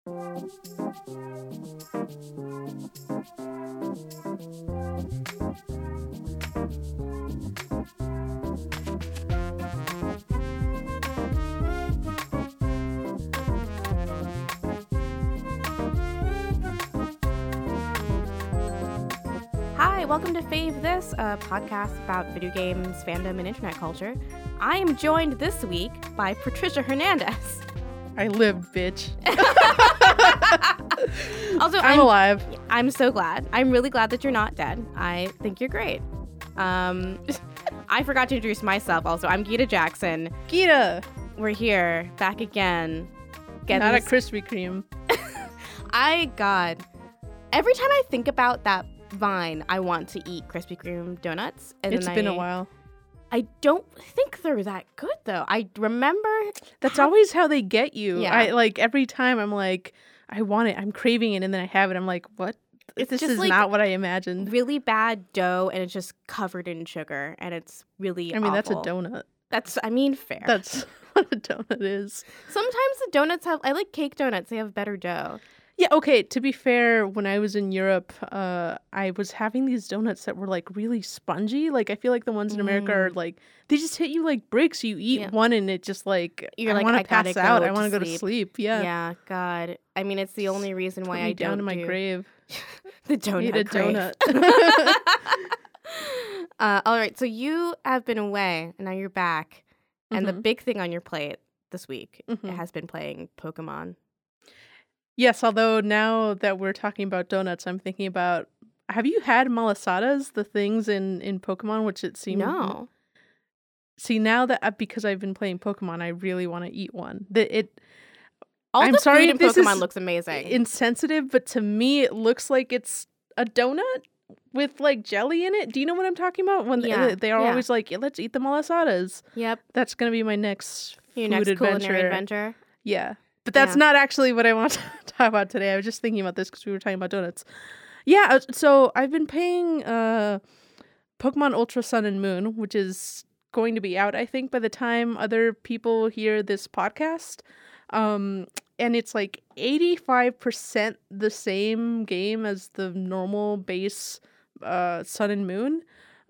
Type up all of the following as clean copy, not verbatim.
Hi, welcome to Fave This, a podcast about video games, fandom, and internet culture. I am joined this week by Patricia Hernandez. I lived, bitch. Also, I'm alive. I'm so glad. I'm really glad that you're not dead. I think you're great. I forgot to introduce myself also. I'm Gita Jackson. Gita! We're here, back again. Not a Krispy Kreme. God. Every time I think about that Vine, I want to eat Krispy Kreme donuts. And It's been a while. I don't think they're that good, though. I remember... That's always how they get you. Yeah. Every time I'm like, I want it. I'm craving it. And then I have it. I'm like, what? It's this just is like not what I imagined. really bad dough, and it's just covered in sugar, and it's really awful. That's a donut. Fair. That's what a donut is. Sometimes the donuts I like cake donuts. They have better dough. Yeah, okay. To be fair, when I was in Europe, I was having these donuts that were like really spongy. Like I feel like the ones in America are like they just hit you like bricks. You eat one and it just like You're I like, want I to pass gotta out. go I want to to go to sleep. Yeah. Yeah, God. I mean, it's the only reason why I down don't to my grave. the donut. Eat a grave. donut. All right, so you have been away, and now you're back. And the big thing on your plate this week has been playing Pokemon. Yes, although now that we're talking about donuts, I'm thinking about, have you had malasadas, the things in Pokemon, which it seems... No. See, now that, because I've been playing Pokemon, I really want to eat one. All I'm the sorry food in if this Pokemon is looks amazing. Insensitive, but to me, it looks like it's a donut with like jelly in it. Do you know what I'm talking about? When they are always like, let's eat the malasadas. Yep. That's going to be my next Your food next culinary adventure. Yeah. But that's not actually what I want to talk about today. I was just thinking about this because we were talking about donuts. Yeah, so I've been playing Pokemon Ultra Sun and Moon, which is going to be out, I think, by the time other people hear this podcast. And it's like 85% the same game as the normal base Sun and Moon.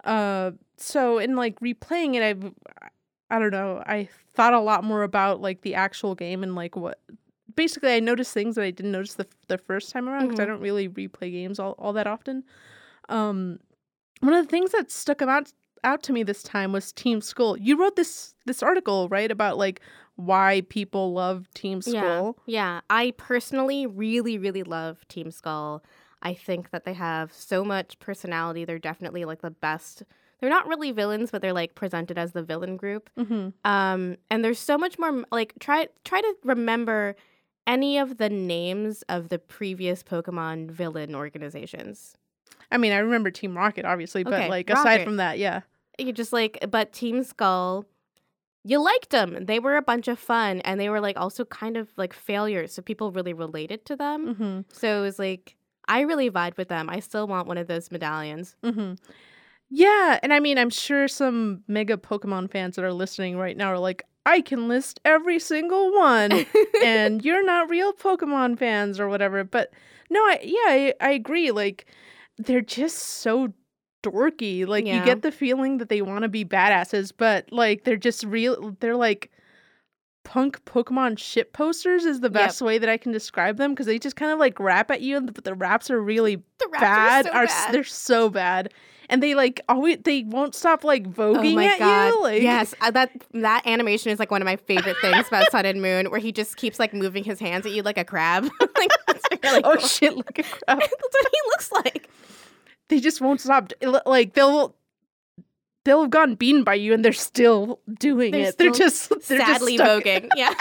So in like replaying it, I don't know, I thought a lot more about like the actual game and like what basically I noticed things that I didn't notice the first time around because I don't really replay games all that often. One of the things that stuck out to me this time was Team Skull. You wrote this article, right, about like why people love Team Skull. Yeah. I personally really, really love Team Skull. I think that they have so much personality. They're definitely like the best. They're not really villains, but they're like presented as the villain group. And there's so much more. Like try to remember any of the names of the previous Pokemon villain organizations. I mean, I remember Team Rocket, obviously, but like Rocket. aside from that, yeah. You just like, but Team Skull, you liked them. They were a bunch of fun, and they were like also kind of like failures, so people really related to them. So it was like I really vibed with them. I still want one of those medallions. Yeah, and I mean, I'm sure some mega Pokemon fans that are listening right now are like, I can list every single one, and you're not real Pokemon fans or whatever. But no, I agree. Like, they're just so dorky. Like, you get the feeling that they want to be badasses, but like they're just real. They're like punk Pokemon shit posters is the best way that I can describe them because they just kind of like rap at you, but the raps are really bad. They're so bad. And they like always they won't stop like voguing at you. Like... Yes, that animation is like one of my favorite things about Sun and Moon, where he just keeps like moving his hands at you like a crab. Like, that's really cool. Shit, like a crab. That's what he looks like. They just won't stop. Like they'll have gotten beaten by you, and they're still doing it. They're sadly just voguing. Yeah.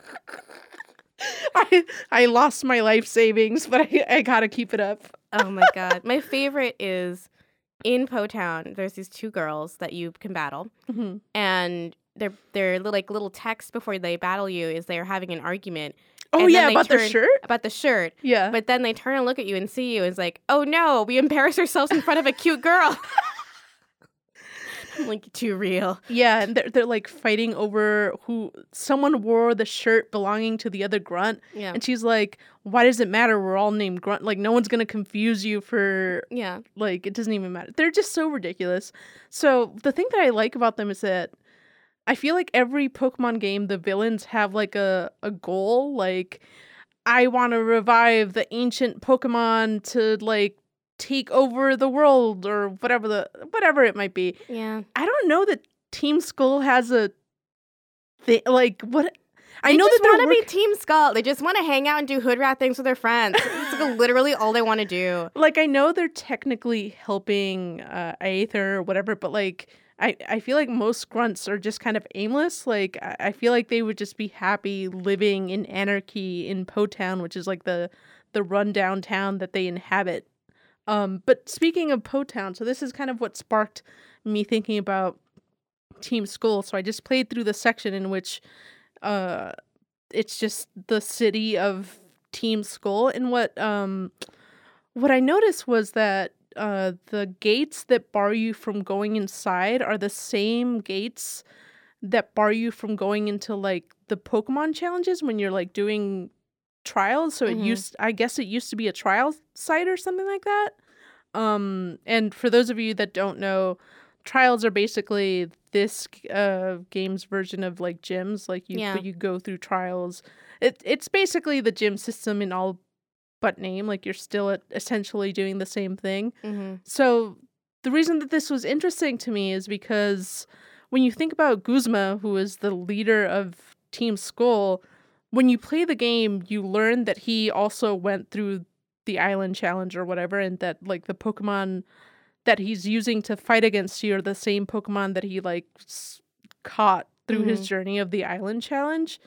I lost my life savings, but I gotta keep it up. Oh my god, my favorite is. In Po-Town, there's these two girls that you can battle, and their like little text before they battle you is they are having an argument. Oh yeah, about the shirt. About the shirt. Yeah. But then they turn and look at you and see you. And it's like, oh no, we embarrassed ourselves in front of a cute girl. Like, too real. Yeah, and they're like fighting over who someone wore the shirt belonging to the other grunt. Yeah. And she's like, why does it matter? We're all named Grunt. Like, no one's gonna confuse you for Yeah. like, it doesn't even matter. They're just so ridiculous. So the thing that I like about them is that I feel like every Pokemon game, the villains have like a goal. Like, I want to revive the ancient Pokemon to like take over the world or whatever it might be. Yeah. I don't know that Team Skull has a thing. Like, what? I They know just that want they're to be Team Skull. They just want to hang out and do hood rat things with their friends. It's like literally all they want to do. like, I know they're technically helping Aether or whatever, but like, I feel like most grunts are just kind of aimless. Like, I feel like they would just be happy living in anarchy in Po Town, which is like the rundown town that they inhabit. But speaking of Po Town, so this is kind of what sparked me thinking about Team Skull. So I just played through the section in which it's just the city of Team Skull, and what I noticed was that the gates that bar you from going inside are the same gates that bar you from going into like the Pokemon challenges when you're like doing trials. So I guess it used to be a trial site or something like that. And for those of you that don't know, trials are basically this game's version of like gyms. Like you go through trials. It's basically the gym system in all but name. Like, you're still essentially doing the same thing. So the reason that this was interesting to me is because when you think about Guzma, who is the leader of Team Skull, when you play the game, you learn that he also went through the island challenge or whatever, and that like the Pokemon that he's using to fight against you are the same Pokemon that he like caught through his journey of the island challenge.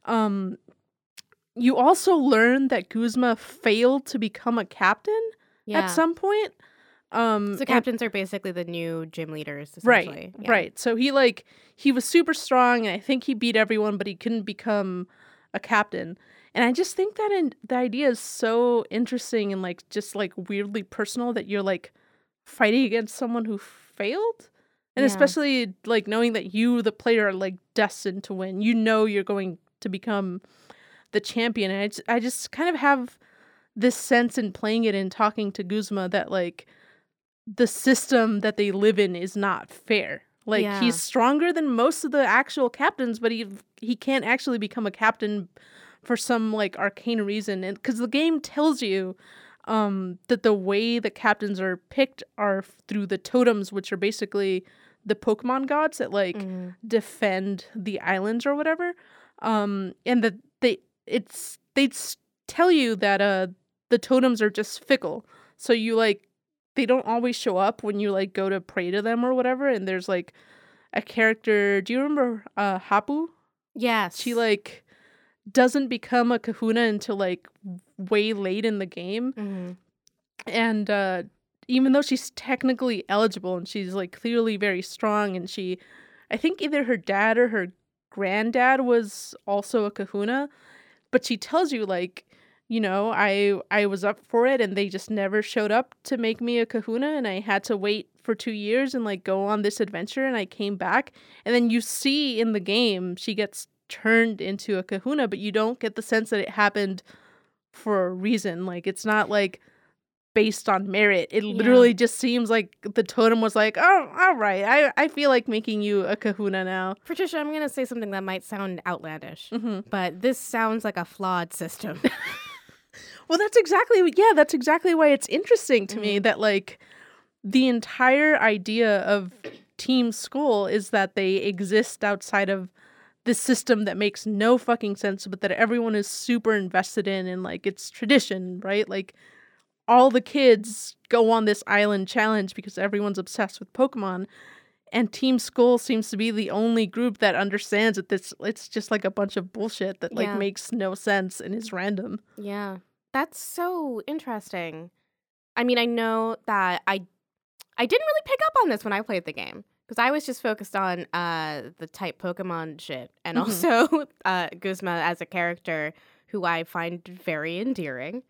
You also learn that Guzma failed to become a captain at some point. So captains are basically the new gym leaders, essentially. Right. So he was super strong, and I think he beat everyone, but he couldn't become a captain. And I just think that the idea is so interesting and like just like weirdly personal, that you're like fighting against someone who failed. And especially like knowing that you, the player, are like destined to win. You know you're going to become the champion. And I just kind of have this sense in playing it and talking to Guzma that like the system that they live in is not fair. Like, he's stronger than most of the actual captains, but he can't actually become a captain for some like arcane reason. And because the game tells you that the way the captains are picked are through the totems, which are basically the Pokemon gods that like defend the islands or whatever. And that they tell you that the totems are just fickle. So you like, they don't always show up when you like go to pray to them or whatever. And there's like a character, do you remember Hapu? Yes. She like doesn't become a kahuna until like way late in the game. And even though she's technically eligible and she's like clearly very strong, and I think either her dad or her granddad was also a kahuna, but she tells you like, you know, I was up for it and they just never showed up to make me a kahuna, and I had to wait for 2 years and like go on this adventure, and I came back. And then you see in the game she gets turned into a kahuna, but you don't get the sense that it happened for a reason. Like, it's not like based on merit. It literally just seems like the totem was like, oh, all right, I feel like making you a kahuna now. Patricia, I'm going to say something that might sound outlandish, but this sounds like a flawed system. Well, that's exactly why it's interesting to me that like the entire idea of Team Skull is that they exist outside of this system that makes no fucking sense, but that everyone is super invested in, and like it's tradition, right? Like, all the kids go on this island challenge because everyone's obsessed with Pokemon, and Team Skull seems to be the only group that understands that it's just like a bunch of bullshit that like makes no sense and is random. Yeah. That's so interesting. I mean, I know that I didn't really pick up on this when I played the game, because I was just focused on the type Pokemon shit, and also Guzma as a character who I find very endearing.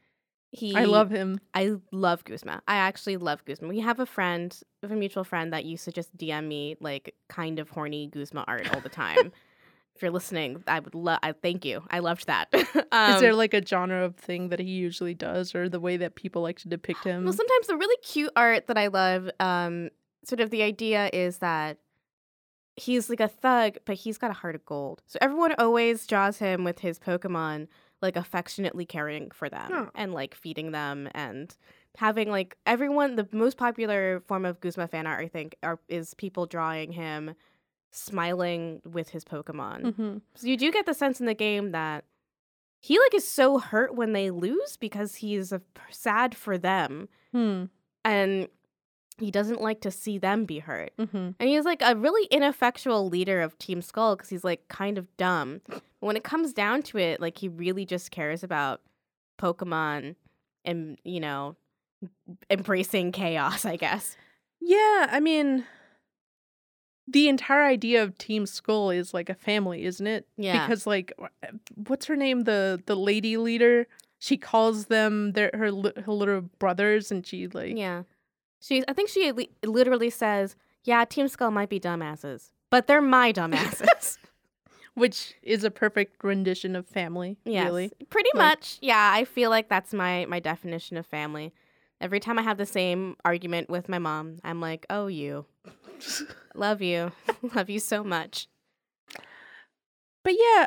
I love him. I love Guzma. I actually love Guzma. We have a mutual friend that used to just DM me like kind of horny Guzma art all the time. If you're listening, I would love. I thank you. I loved that. Is there like a genre of thing that he usually does, or the way that people like to depict him? Well, sometimes the really cute art that I love, sort of the idea is that he's like a thug, but he's got a heart of gold. So everyone always draws him with his Pokemon like affectionately caring for them and like feeding them and having like everyone. The most popular form of Guzma fan art, I think, is people drawing him smiling with his Pokemon. Mm-hmm. So you do get the sense in the game that he like is so hurt when they lose because he's sad for them, and he doesn't like to see them be hurt. Mm-hmm. And he's like a really ineffectual leader of Team Skull because he's like kind of dumb. But when it comes down to it, like he really just cares about Pokemon and, you know, embracing chaos, I guess. Yeah, I mean, the entire idea of Team Skull is like a family, isn't it? Yeah. Because like, what's her name? The lady leader. She calls them her little brothers, and she like Yeah. I think she literally says, "Yeah, Team Skull might be dumbasses, but they're my dumbasses." Which is a perfect rendition of family. Yes, really. Pretty much. Yeah, I feel like that's my definition of family. Every time I have the same argument with my mom, I'm like, "Oh, you." Love you. Love you so much. But yeah,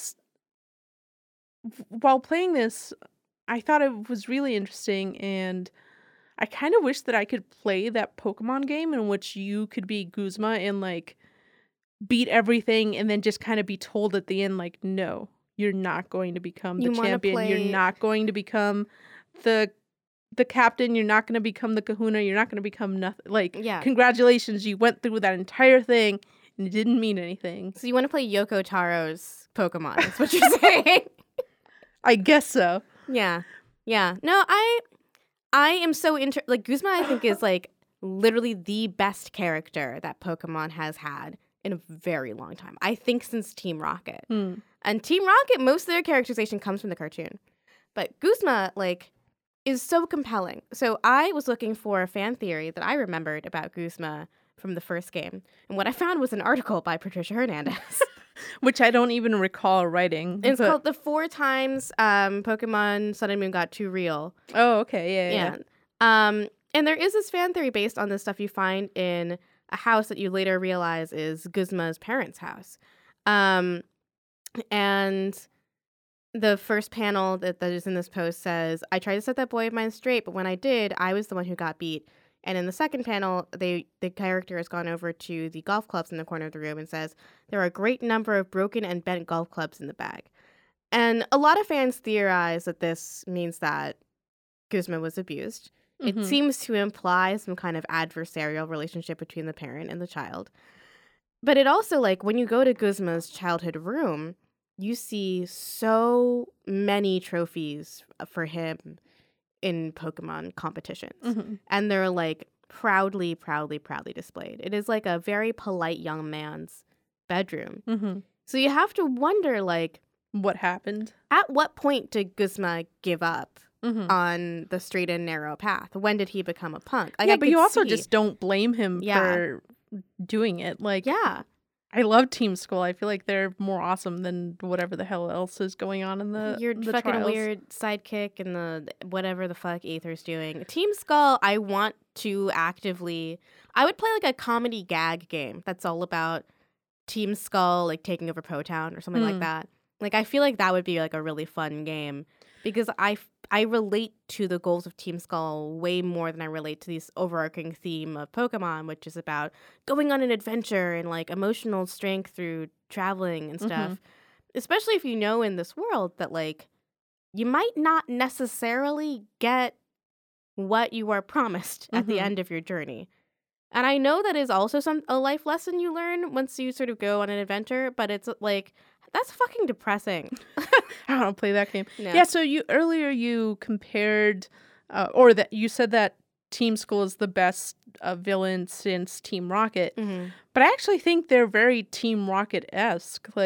while playing this, I thought it was really interesting, and I kind of wish that I could play that Pokemon game in which you could be Guzma and like beat everything and then just kind of be told at the end like, no, you're not going to become the champion. You're not going to become the captain. You're not going to become the kahuna. You're not going to become nothing. Like, congratulations, you went through that entire thing and it didn't mean anything. So you want to play Yoko Taro's Pokemon, that's what you're saying? I guess so. Yeah. No, I am so like Guzma, I think, is like literally the best character that Pokemon has had in a very long time. I think since Team Rocket. And Team Rocket, most of their characterization comes from the cartoon. But Guzma, like, is so compelling. So I was looking for a fan theory that I remembered about Guzma from the first game. And what I found was an article by Patricia Hernandez. Which I don't even recall writing. It's called The 4 Times Pokemon Sun and Moon Got Too Real. Oh, okay. Yeah. And there is this fan theory based on the stuff you find in a house that you later realize is Guzma's parents' house. And the first panel that is in this post says, "I tried to set that boy of mine straight, but when I did, I was the one who got beat." And in the second panel, the character has gone over to the golf clubs in the corner of the room and says, "There are a great number of broken and bent golf clubs in the bag." And a lot of fans theorize that this means that Guzma was abused. It seems to imply some kind of adversarial relationship between the parent and the child. But it also, like, when you go to Guzma's childhood room, you see so many trophies for him in Pokemon competitions. And they're like proudly displayed. It is like a very polite young man's bedroom. So you have to wonder, like, what happened? At what point did Guzma give up on the straight and narrow path? When did he become a punk? Like, yeah, but you also just don't blame him for doing it. Like, I love Team Skull. I feel like they're more awesome than whatever the hell else is going on in the fucking trials. Weird sidekick and the whatever the fuck Aether's doing. Team Skull, I want to actively... I would play like a comedy gag game that's all about Team Skull like taking over Potown or something like that. Like, I feel like that would be like a really fun game because I relate to the goals of Team Skull way more than I relate to this overarching theme of Pokemon, which is about going on an adventure and like emotional strength through traveling and stuff. Especially if you know in this world that like you might not necessarily get what you are promised at the end of your journey. And I know that is also a life lesson you learn once you sort of go on an adventure, but it's like, that's fucking depressing. I don't play that game. No. Yeah, so you compared, or that you said that Team Skull is the best villain since Team Rocket. But I actually think they're very Team Rocket-esque. Like,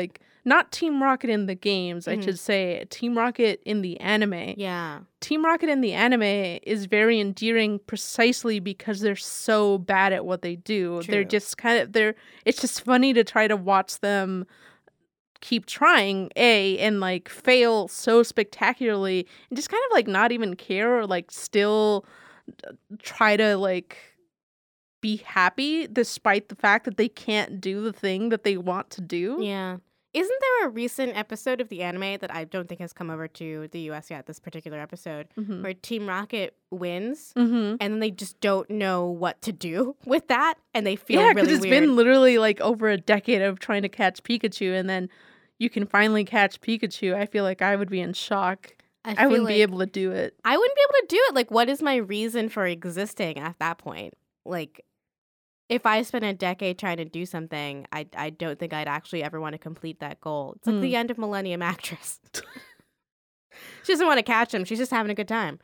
not Team Rocket in the games, I should say, Team Rocket in the anime. Yeah. Team Rocket in the anime is very endearing precisely because they're so bad at what they do. True. They're just it's just funny to try to watch them keep trying, and like fail so spectacularly and just kind of like not even care or like still try to like be happy despite the fact that they can't do the thing that they want to do. Yeah. Isn't there a recent episode of the anime that I don't think has come over to the US yet, this particular episode, where Team Rocket wins and then they just don't know what to do with that and they feel really weird? Yeah, because it's been literally like over a decade of trying to catch Pikachu and then you can finally catch Pikachu. I feel like I would be in shock. I wouldn't be able to do it. I wouldn't be able to do it. Like, what is my reason for existing at that point? Like, if I spent a decade trying to do something, I don't think I'd actually ever want to complete that goal. It's like the end of Millennium Actress. She doesn't want to catch him. She's just having a good time.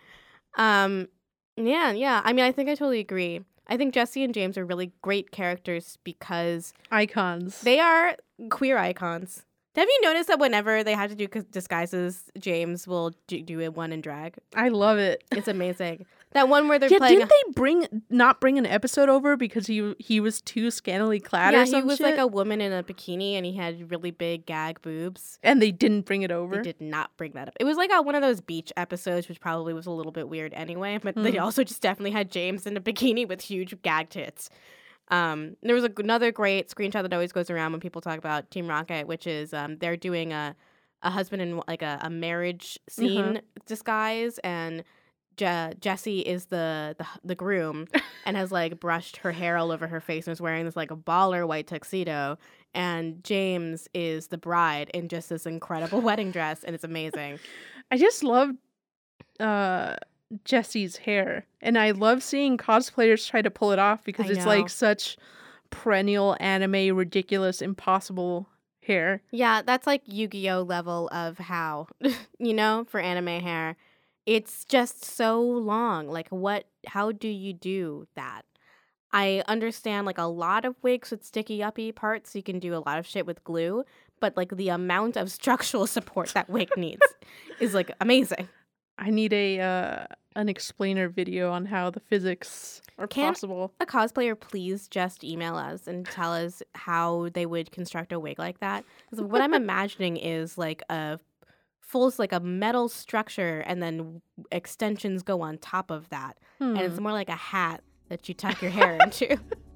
Yeah. I mean, I think I totally agree. I think Jessie and James are really great characters because... icons. They are queer icons. Have you noticed that whenever they have to do disguises, James will do it one in drag? I love it. It's amazing. That one where they're playing... Didn't they not bring an episode over because he was too scantily clad or something? Yeah, he was like a woman in a bikini and he had really big gag boobs. And they didn't bring it over? They did not bring that up. It was like one of those beach episodes, which probably was a little bit weird anyway, but they also just definitely had James in a bikini with huge gag tits. There was another great screenshot that always goes around when people talk about Team Rocket, which is they're doing a husband and like a marriage scene disguise, and Jessie is the groom and has like brushed her hair all over her face and is wearing this like a baller white tuxedo, and James is the bride in just this incredible wedding dress, and it's amazing. I just love Jessie's hair, and I love seeing cosplayers try to pull it off because it's like such perennial anime ridiculous impossible hair. Yeah, that's like Yu-Gi-Oh level of how for anime hair. It's just so long. Like how do you do that? I understand like a lot of wigs with sticky uppy parts, you can do a lot of shit with glue, but like the amount of structural support that wig needs is like amazing. I need an explainer video on how the physics are possible. A cosplayer please just email us and tell us how they would construct a wig like that? Because what I'm imagining is like a metal structure and then extensions go on top of that. And it's more like a hat that you tuck your hair into.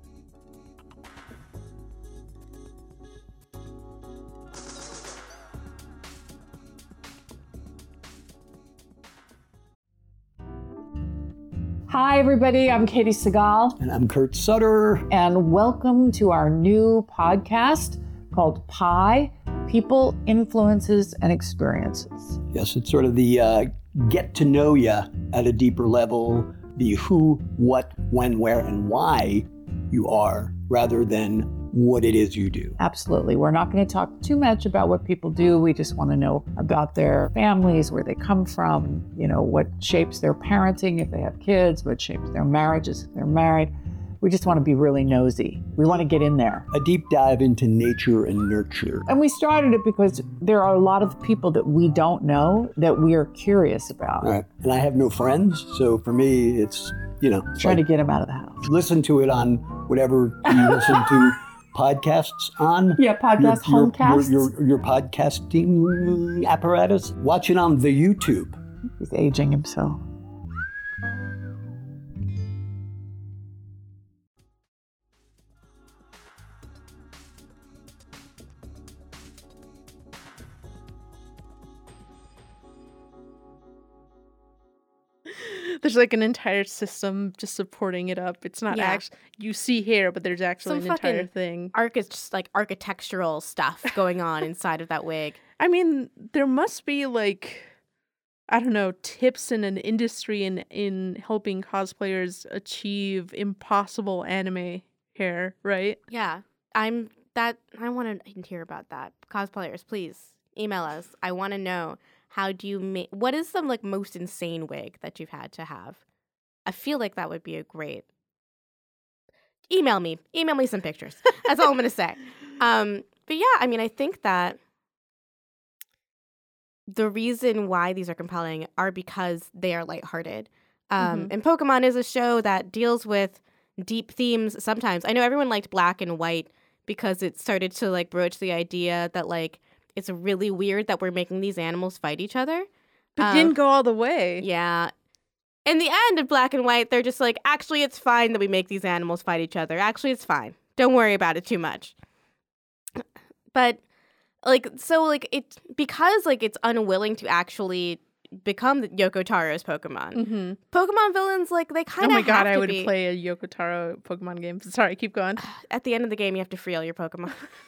Hi, everybody. I'm Katie Segal. And I'm Kurt Sutter. And welcome to our new podcast called Pi, People, Influences, and Experiences. Yes, it's sort of the get to know you at a deeper level, the who, what, when, where, and why you are, rather than what it is you do. Absolutely. We're not going to talk too much about what people do. We just want to know about their families, where they come from, what shapes their parenting if they have kids, what shapes their marriages if they're married. We just want to be really nosy. We want to get in there. A deep dive into nature and nurture. And we started it because there are a lot of people that we don't know that we are curious about. Right. And I have no friends, so for me, it's, trying to get them out of the house. Listen to it on whatever you listen to podcasts on. Yeah, homecasts. Your podcasting apparatus. Watch it on the YouTube. He's aging himself. There's like an entire system just supporting it up. It's not actually, you see hair, but there's actually an entire thing. Just like architectural stuff going on inside of that wig. I mean, there must be like, I don't know, tips in an industry in helping cosplayers achieve impossible anime hair, right? Yeah. I want to hear about that. Cosplayers, please email us. I want to know. How do you make... What is the most insane wig that you've had to have? I feel like that would be a great... Email me some pictures. That's all I'm going to say. But yeah, I mean, I think that the reason why these are compelling are because they are lighthearted. Mhm. And Pokemon is a show that deals with deep themes sometimes. I know everyone liked Black and White because it started to like broach the idea that like it's really weird that we're making these animals fight each other. But it didn't go all the way. Yeah. In the end of Black and White, they're just like, actually, it's fine that we make these animals fight each other. Actually, it's fine. Don't worry about it too much. But like, so like it's because like it's unwilling to actually become Yoko Taro's Pokemon. Mm-hmm. Pokemon villains, like they kind of Oh my god, have I to would be. play a Yoko Taro Pokemon game. Sorry, keep going. At the end of the game, you have to free all your Pokemon.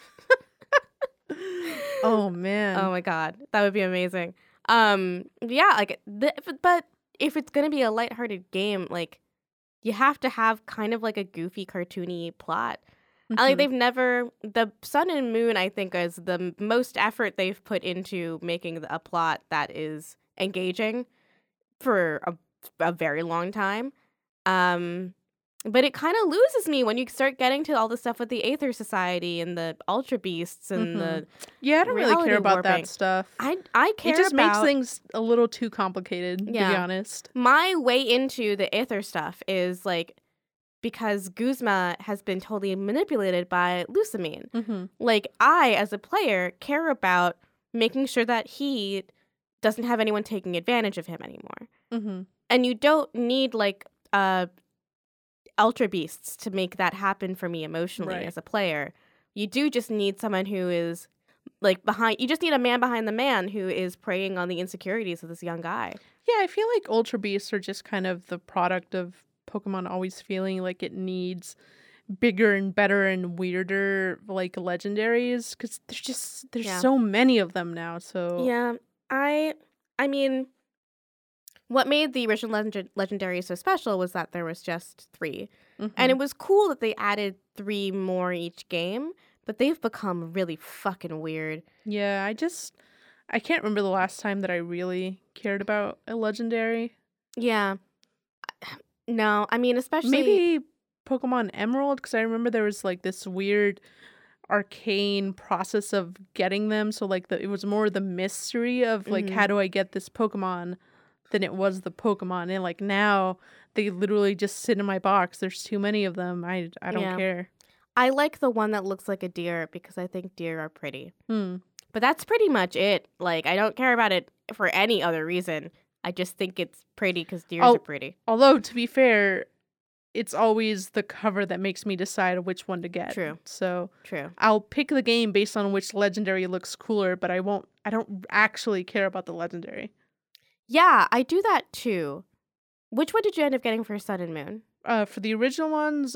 Oh man. Oh my god, that would be amazing. Yeah, like, but if it's gonna be a lighthearted game, like, you have to have kind of like a goofy, cartoony plot. Mhm. Like they've never the Sun and Moon, I think, is the most effort they've put into making a plot that is engaging for a very long time. But it kind of loses me when you start getting to all the stuff with the Aether Society and the Ultra Beasts and the Yeah, I don't really reality care about warping. that stuff. I care It just makes about things a little too complicated, to be Yeah. honest. my way into the Aether stuff is like because Guzma has been totally manipulated by Lusamine. Mm-hmm. Like I, as a player, care about making sure that he doesn't have anyone taking advantage of him anymore. Mm-hmm. And you don't need like Ultra Beasts to make that happen for me emotionally Right. as a player. You do just need someone who is like behind. You just need a man behind the man who is preying on the insecurities of this young guy. Yeah, I feel like Ultra Beasts are just kind of the product of Pokemon always feeling like it needs bigger and better and weirder like legendaries because there's Yeah. so many of them now. So Yeah, I mean, what made the original legendary so special was that there was just 3. Mhm. And it was cool that they added 3 more each game, but they've become really fucking weird. yeah, I can't remember the last time that I really cared about a legendary. Yeah. No, I mean, especially Maybe Pokemon Emerald, because I remember there was like this weird arcane process of getting them. So like it was more the mystery of like Mhm. how do I get this Pokemon than it was the Pokemon. And like now they literally just sit in my box. There's too many of them. I don't Yeah. care. I like the one that looks like a deer because I think deer are pretty. Hmm. But that's pretty much it. Like, I don't care about it for any other reason. I just think it's pretty because deers Oh. are pretty. Although to be fair, it's always the cover that makes me decide which one to get. True. So True. I'll pick the game based on which legendary looks cooler, but I don't actually care about the legendary. Yeah, I do that too. Which one did you end up getting for Sun and Moon? For the original ones,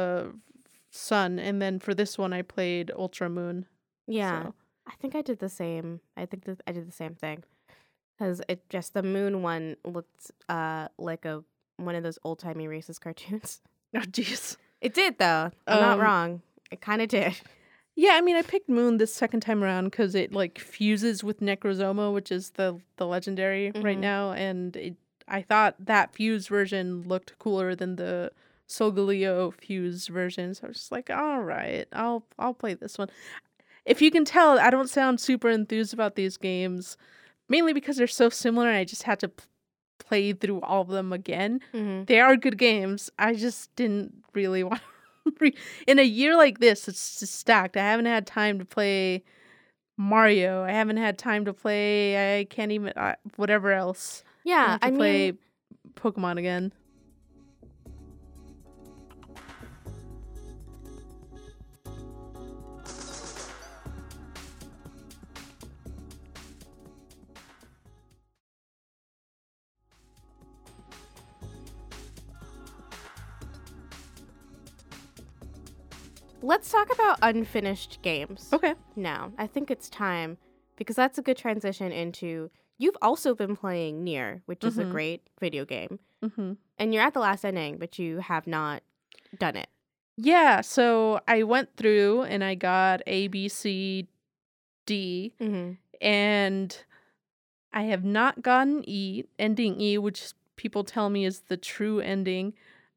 Sun, and then for this one I played Ultra Moon. Yeah, So. I think I did the same. I think that I did the same thing because it just the Moon one looked like one of those old timey racist cartoons. Oh jeez. It did though. I'm not Um, wrong. It kind of did. Yeah, I mean I picked Moon this second time around because it like fuses with Necrozoma, which is the legendary right Mhm. now, and I thought that fused version looked cooler than the Solgaleo fused version. So I was just like, all right, I'll play this one. If you can tell, I don't sound super enthused about these games, mainly because they're so similar and I just had to play through all of them again. Mm-hmm. They are good games. I just didn't really want to. In a year like this, it's just stacked. I haven't had time to play Mario. I haven't had time to play. I can't even whatever else. I Yeah, have to I play mean, Pokemon again. let's talk about unfinished games. Okay. Now, I think it's time because that's a good transition into. You've also been playing Nier, which is a Mhm. great video game, Mm-hmm. and you're at the last ending, but you have not done it. Yeah. So I went through and I got A, B, C, D, Mm-hmm. and I have not gotten ending E, which people tell me is the true ending.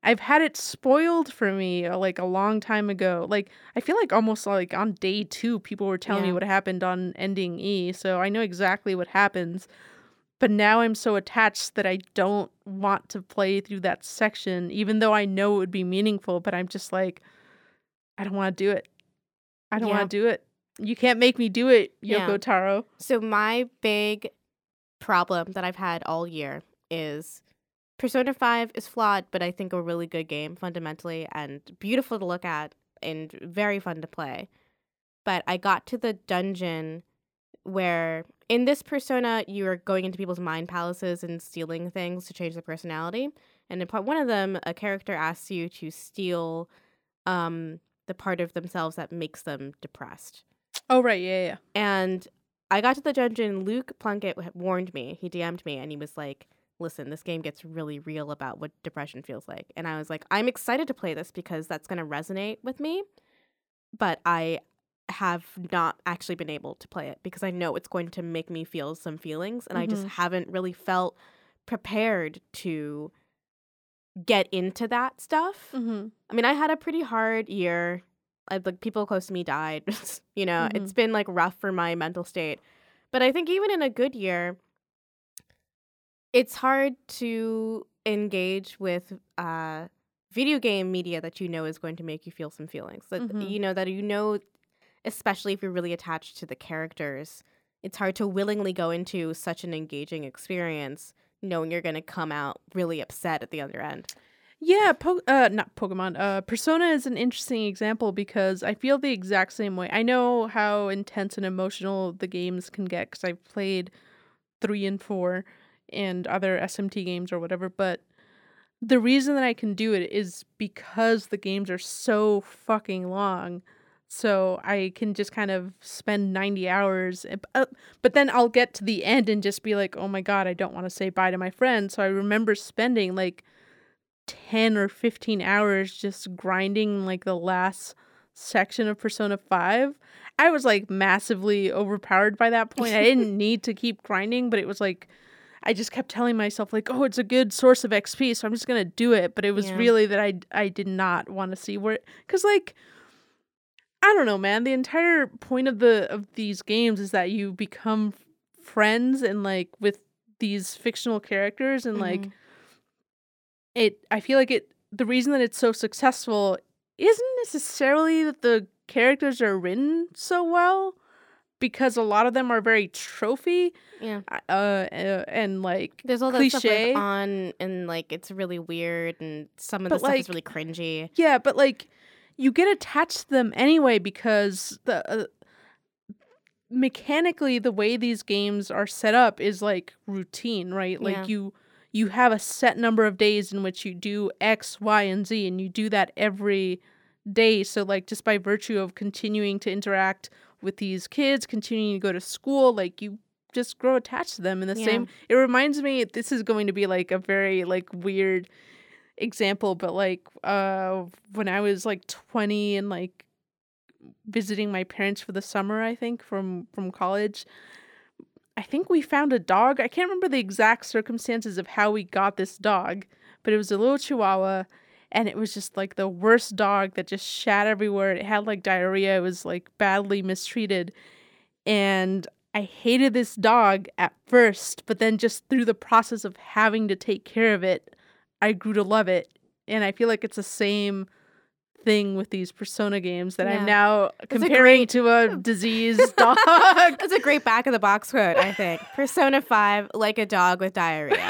I've had it spoiled for me like a long time ago. Like I feel like almost like on day 2 people were telling me what happened on ending E, so I know exactly what happens. But now I'm so attached that I don't want to play through that section, even though I know it would be meaningful, but I'm just like, I don't want to do it. I don't want to do it. You can't make me do it, Yoko Taro. So my big problem that I've had all year is Persona 5 is flawed, but I think a really good game fundamentally and beautiful to look at and very fun to play. But I got to the dungeon where in this Persona, you are going into people's mind palaces and stealing things to change their personality. And in part one of them, a character asks you to steal the part of themselves that makes them depressed. Oh, right. Yeah. And I got to the dungeon. Luke Plunkett warned me. He DM'd me and he was like, listen, this game gets really real about what depression feels like. And I was like, I'm excited to play this because that's going to resonate with me. But I have not actually been able to play it because I know it's going to make me feel some feelings. And I just haven't really felt prepared to get into that stuff. I mean, I had a pretty hard year. Like people close to me died. It's been like rough for my mental state. But I think even in a good year, it's hard to engage with video game media that you know is going to make you feel some feelings. That especially if you're really attached to the characters, it's hard to willingly go into such an engaging experience knowing you're going to come out really upset at the other end. Yeah, not Pokemon. Persona is an interesting example because I feel the exact same way. I know how intense and emotional the games can get because I've played 3 and 4 and other SMT games or whatever, but the reason that I can do it is because the games are so fucking long. So I can just kind of spend 90 hours, but then I'll get to the end and just be like, oh my God, I don't want to say bye to my friends. So I remember spending like 10 or 15 hours just grinding like the last section of Persona 5. I was like massively overpowered by that point. I didn't need to keep grinding, but it was like, I just kept telling myself like, oh, it's a good source of XP, so I'm just going to do it. But it was really that I did not want to see where, because like, I don't know, man. The entire point of these games is that you become friends and like with these fictional characters and like I feel like the reason that it's so successful isn't necessarily that the characters are written so well, because a lot of them are very trophy. Yeah. And like there's all that cliche. stuff like on and like it's really weird and some of the stuff is really cringy. Yeah, but like you get attached to them anyway because the mechanically the way these games are set up is like routine, right? Like you have a set number of days in which you do X, Y, and Z, and you do that every day. So like just by virtue of continuing to interact with these kids, continuing to go to school, like you just grow attached to them in the same. It reminds me, this is going to be like a very like weird example, but like when I was like 20 and like visiting my parents for the summer, I think from college, I think we found a dog. I can't remember the exact circumstances of how we got this dog, but it was a little Chihuahua, and it was just like the worst dog that just shat everywhere. It had like diarrhea. It was like badly mistreated, and I hated this dog at first, but then just through the process of having to take care of it, I grew to love it. And I feel like it's the same thing with these Persona games that I'm now comparing to a diseased dog. That's a great back of the box quote, I think. Persona 5, like a dog with diarrhea.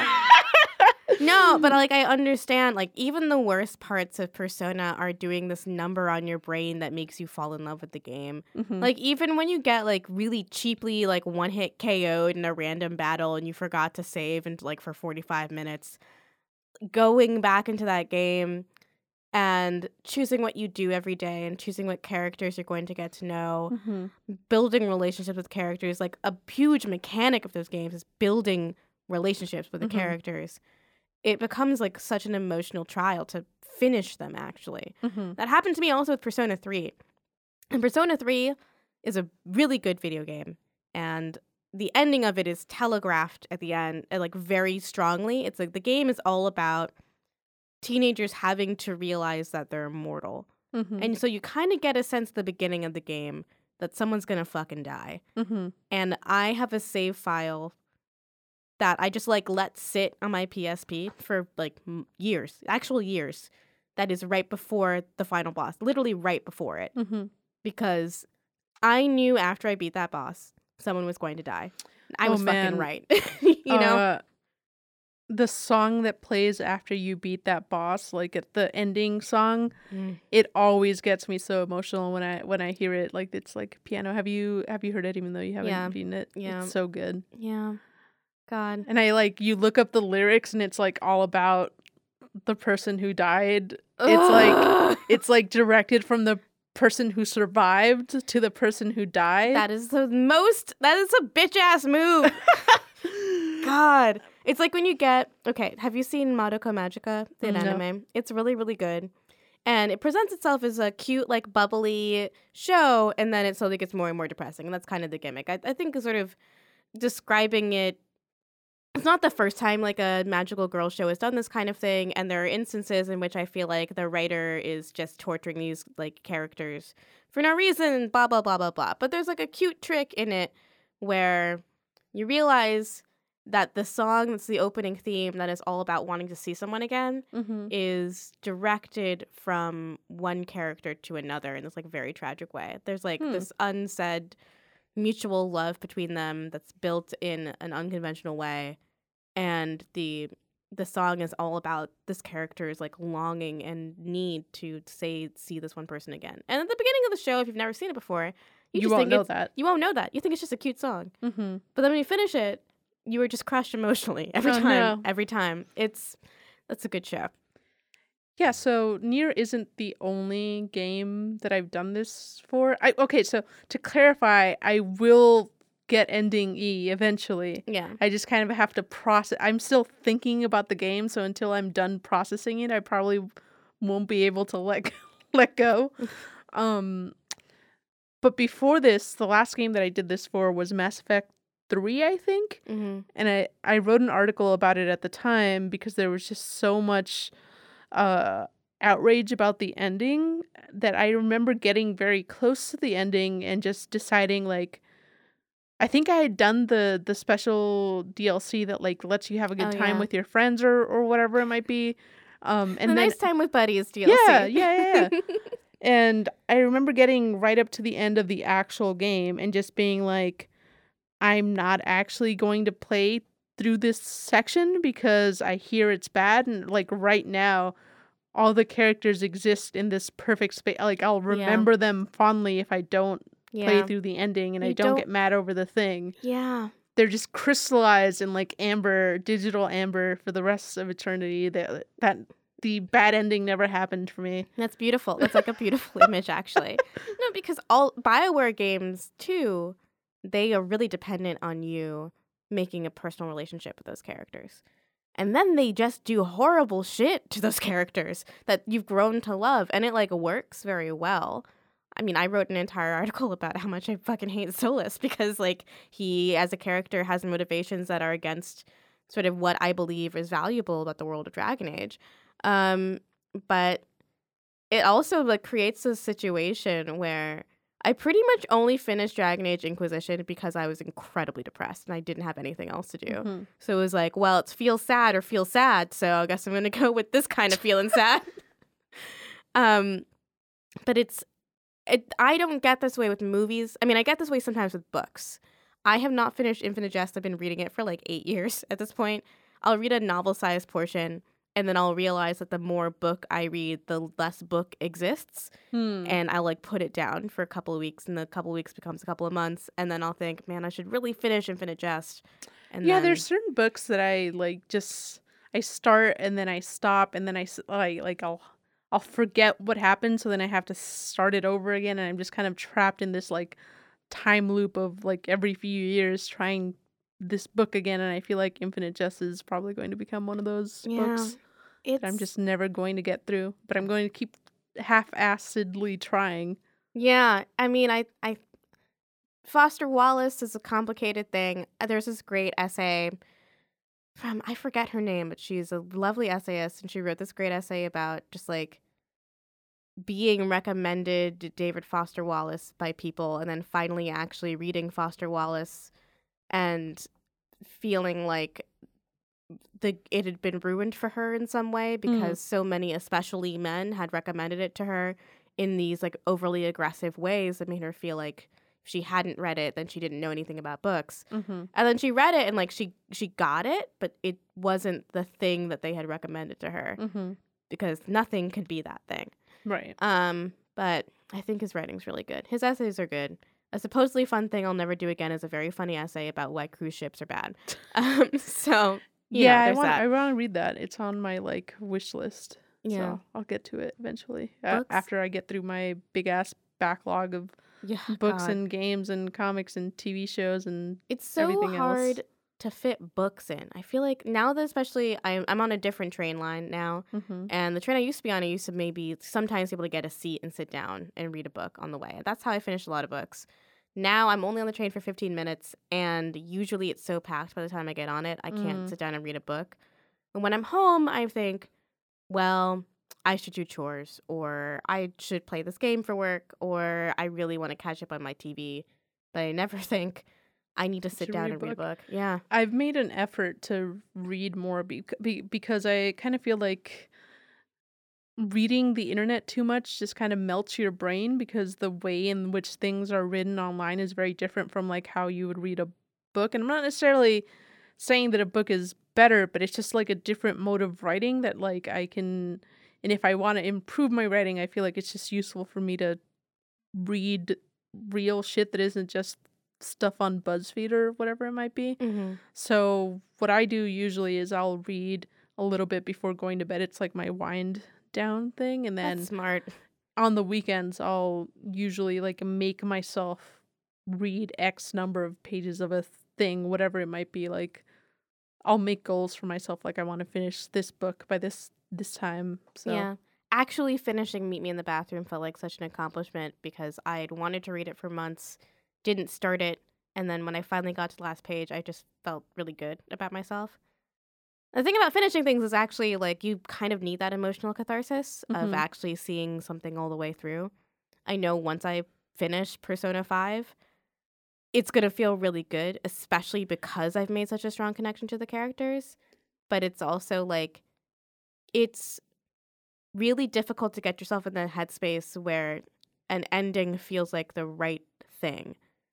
No, but like I understand, like even the worst parts of Persona are doing this number on your brain that makes you fall in love with the game. Like even when you get like really cheaply like one hit KO'd in a random battle and you forgot to save and like for 45 minutes, going back into that game and choosing what you do every day and choosing what characters you're going to get to know, building relationships with characters, like a huge mechanic of those games is building relationships with the characters. It becomes like such an emotional trial to finish them, actually. That happened to me also with Persona 3. And Persona 3 is a really good video game. And the ending of it is telegraphed at the end, like very strongly. It's like the game is all about teenagers having to realize that they're immortal. Mm-hmm. And so you kind of get a sense at the beginning of the game that someone's going to fucking die. Mm-hmm. And I have a save file that I just like let sit on my PSP for like years, actual years. That is right before the final boss, literally right before it. Mm-hmm. Because I knew after I beat that boss, someone was going to die. I was fucking right. You know? The song that plays after you beat that boss, like at the ending song, it always gets me so emotional when I hear it. Like it's like piano. Have you heard it even though you haven't beaten it? Yeah. It's so good. Yeah. God. And I like you look up the lyrics and it's like all about the person who died. It's like directed from the person who survived to the person who died. That is a bitch ass move. God. It's like when you get, okay, have you seen Madoka Magica, the anime? It's really, really good. And it presents itself as a cute, like, bubbly show, and then it slowly gets more and more depressing. And that's kind of the gimmick. I think sort of describing it, it's not the first time, like, a magical girl show has done this kind of thing, and there are instances in which I feel like the writer is just torturing these, like, characters for no reason, blah, blah, blah, blah, blah. But there's, like, a cute trick in it where you realize that the song that's the opening theme that is all about wanting to see someone again is directed from one character to another in this like very tragic way. There's like this unsaid mutual love between them that's built in an unconventional way, and the song is all about this character's like longing and need to see this one person again. And at the beginning of the show, if you've never seen it before, you won't know that. You won't know that. You think it's just a cute song. Mm-hmm. But then when you finish it, you were just crushed emotionally every time. No. Every time. That's a good show. Yeah, so Nier isn't the only game that I've done this for. So to clarify, I will get ending E eventually. Yeah. I just kind of have to process. I'm still thinking about the game, so until I'm done processing it, I probably won't be able to let go. But before this, the last game that I did this for was Mass Effect 3, I think. Mm-hmm. And I wrote an article about it at the time because there was just so much outrage about the ending that I remember getting very close to the ending and just deciding like, I think I had done the special DLC that like lets you have a good time with your friends or whatever it might be. And the nice time with buddies DLC. Yeah. And I remember getting right up to the end of the actual game and just being like, I'm not actually going to play through this section because I hear it's bad. And like right now, all the characters exist in this perfect space. Like I'll remember them fondly if I don't play through the ending and I don't get mad over the thing. Yeah. They're just crystallized in like digital amber for the rest of eternity. That the bad ending never happened for me. That's beautiful. That's like a beautiful image actually. No, because all BioWare games too, they are really dependent on you making a personal relationship with those characters. And then they just do horrible shit to those characters that you've grown to love. And it, like, works very well. I mean, I wrote an entire article about how much I fucking hate Solus because, like, he, as a character, has motivations that are against sort of what I believe is valuable about the world of Dragon Age. But it also, like, creates a situation where I pretty much only finished Dragon Age Inquisition because I was incredibly depressed and I didn't have anything else to do. Mm-hmm. So it was like, well, it's feel sad or feel sad, so I guess I'm going to go with this kind of feeling sad. But I don't get this way with movies. I mean, I get this way sometimes with books. I have not finished Infinite Jest. I've been reading it for like 8 years at this point. I'll read a novel-sized portion, and then I'll realize that the more book I read, the less book exists. And I like put it down for a couple of weeks, and the couple of weeks becomes a couple of months. And then I'll think, man, I should really finish Infinite Jest. And yeah, there's certain books that I like I start and then I stop and then I'll forget what happened. So then I have to start it over again. And I'm just kind of trapped in this like time loop of like every few years trying this book again. And I feel like Infinite Jest is probably going to become one of those books. I'm just never going to get through, but I'm going to keep half-assedly trying. Yeah, I mean, I Foster Wallace is a complicated thing. There's this great essay from, I forget her name, but she's a lovely essayist, and she wrote this great essay about just like being recommended to David Foster Wallace by people, and then finally actually reading Foster Wallace and feeling like it had been ruined for her in some way because so many, especially men, had recommended it to her in these like overly aggressive ways that made her feel like if she hadn't read it, then she didn't know anything about books. And then she read it and like she got it, but it wasn't the thing that they had recommended to her because nothing could be that thing. Right. But I think his writing's really good. His essays are good. A supposedly fun thing I'll never do again is a very funny essay about why cruise ships are bad. So yeah, there's that. I want to read that. It's on my like wish list. Yeah. So I'll get to it eventually Books? after I get through my big ass backlog of books God. and games and comics and TV shows and It's so everything hard else. to fit books in. I feel like now that especially I'm on a different train line now, and the train I used to be on, I used to maybe sometimes be able to get a seat and sit down and read a book on the way. That's how I finished a lot of books. Now I'm only on the train for 15 minutes, and usually it's so packed by the time I get on it, I can't sit down and read a book. And when I'm home, I think, well, I should do chores, or I should play this game for work, or I really want to catch up on my TV. But I never think I need to sit down and read a book. Yeah. I've made an effort to read more because I kind of feel like reading the internet too much just kind of melts your brain because the way in which things are written online is very different from like how you would read a book. And I'm not necessarily saying that a book is better, but it's just like a different mode of writing that like I can, and if I want to improve my writing, I feel like it's just useful for me to read real shit that isn't just stuff on BuzzFeed or whatever it might be. So what I do usually is I'll read a little bit before going to bed. It's like my wind down thing, and then That's smart. on the weekends I'll usually like make myself read X number of pages of a thing, whatever it might be. Like I'll make goals for myself, like I want to finish this book by this time. So Yeah. Actually finishing Meet Me in the Bathroom felt like such an accomplishment because I had wanted to read it for months, didn't start it, and then when I finally got to the last page, I just felt really good about myself. The thing about finishing things is actually like you kind of need that emotional catharsis of actually seeing something all the way through. I know once I finish Persona 5, it's going to feel really good, especially because I've made such a strong connection to the characters. But it's also like, it's really difficult to get yourself in the headspace where an ending feels like the right thing.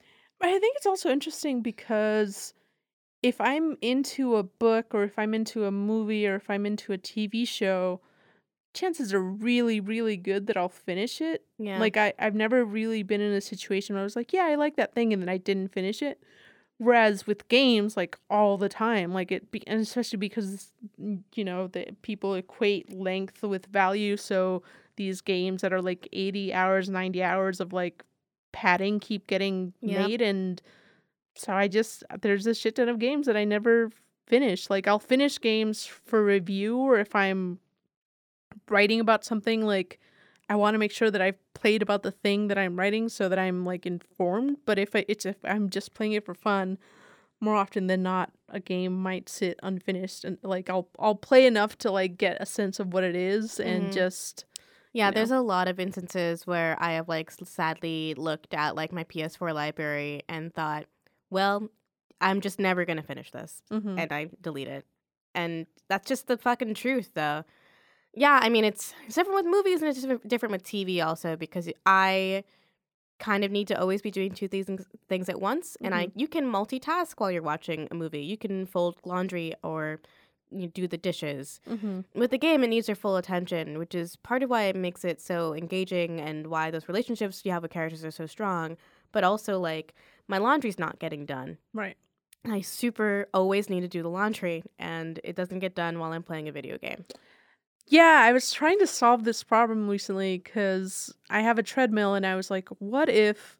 I think it's also interesting because if I'm into a book or if I'm into a movie or if I'm into a TV show, chances are really, really good that I'll finish it. Yeah. Like I've never really been in a situation where I was like, yeah, I like that thing, and then I didn't finish it. Whereas with games, like all the time, like and especially because the people equate length with value, so these games that are like 80 hours, 90 hours of like padding keep getting made, and so there's a shit ton of games that I never finish. Like I'll finish games for review, or if I'm writing about something, like I want to make sure that I've played about the thing that I'm writing so that I'm like informed. But if I'm just playing it for fun, more often than not, a game might sit unfinished, and like I'll play enough to like get a sense of what it is and just. Yeah, there's a lot of instances where I have like sadly looked at like my PS4 library and thought, well, I'm just never going to finish this. And I delete it. And that's just the fucking truth, though. Yeah, I mean, it's different with movies and it's different with TV also because I kind of need to always be doing two things at once. And you can multitask while you're watching a movie. You can fold laundry or you do the dishes. With the game, it needs your full attention, which is part of why it makes it so engaging and why those relationships you have with characters are so strong. But also, like, my laundry's not getting done. Right. I always need to do the laundry, and it doesn't get done while I'm playing a video game. Yeah, I was trying to solve this problem recently because I have a treadmill, and I was like, what if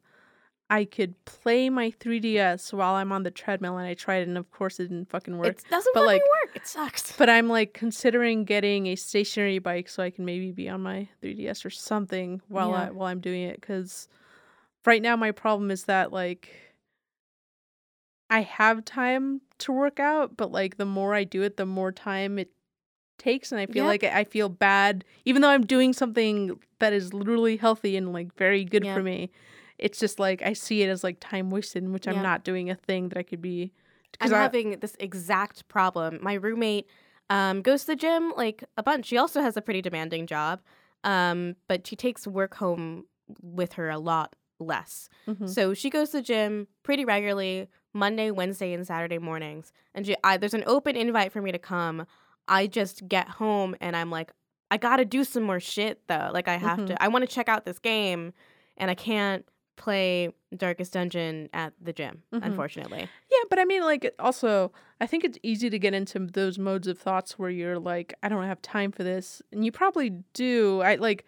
I could play my 3DS while I'm on the treadmill? And I tried it, and of course it didn't fucking work. It doesn't but fucking work. It sucks. But I'm like considering getting a stationary bike so I can maybe be on my 3DS or something while I'm doing it. Because right now my problem is that like I have time to work out, but like the more I do it, the more time it takes, and I feel Yep. like I feel bad even though I'm doing something that is literally healthy and like very good for Yep. me. It's just like I see it as like time wasted in which I'm Yep. not doing a thing that I could be I'm because I having this exact problem. My roommate goes to the gym like a bunch. She also has a pretty demanding job, but she takes work home with her a lot less. Mhm. So she goes to the gym pretty regularly, Monday, Wednesday, and Saturday mornings. And there's an open invite for me to come. I just get home and I'm like, I gotta do some more shit though. Like I have Mhm. to. I want to check out this game, and I can't play Darkest Dungeon at the gym, Mhm. unfortunately. Yeah, but I mean, like, also, I think it's easy to get into those modes of thoughts where you're like, I don't have time for this, and you probably do.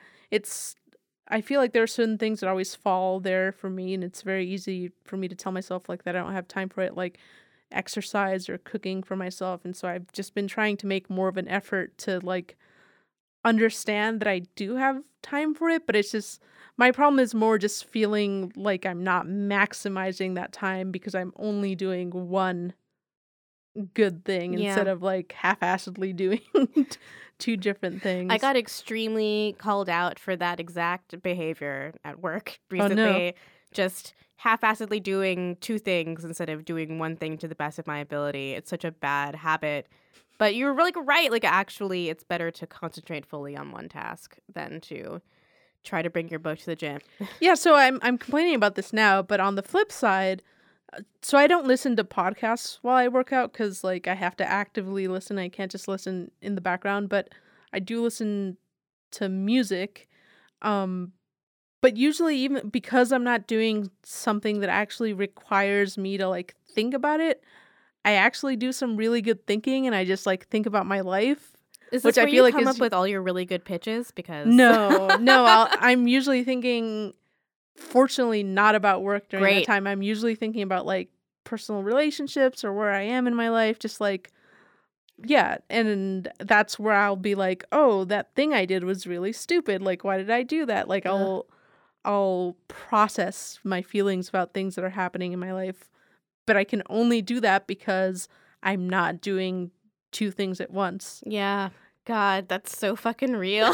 I feel like there are certain things that always fall there for me, and it's very easy for me to tell myself like that I don't have time for it, like exercise or cooking for myself, and so I've just been trying to make more of an effort to like understand that I do have time for it, but it's just my problem is more just feeling like I'm not maximizing that time because I'm only doing one good thing Yeah. instead of like half-assedly doing two different things. I got extremely called out for that exact behavior at work Oh, no. recently. Just half-assedly doing two things instead of doing one thing to the best of my ability. It's such a bad habit. But you're really right. Like, actually, it's better to concentrate fully on one task than to try to bring your book to the gym. Yeah, so I'm complaining about this now, but on the flip side, so I don't listen to podcasts while I work out because like I have to actively listen. I can't just listen in the background, but I do listen to music. Um, but usually even because I'm not doing something that actually requires me to like think about it, I actually do some really good thinking and I just like think about my life. Is Which this I where feel you like come is up with all your really good pitches? Because no, I'm usually thinking, fortunately, not about work during that Great. time. I'm usually thinking about like personal relationships or where I am in my life, just like, yeah. And that's where I'll be like, oh, that thing I did was really stupid. Like, why did I do that? Like, Ugh. I'll process my feelings about things that are happening in my life, but I can only do that because I'm not doing two things at once. Yeah. God, that's so fucking real.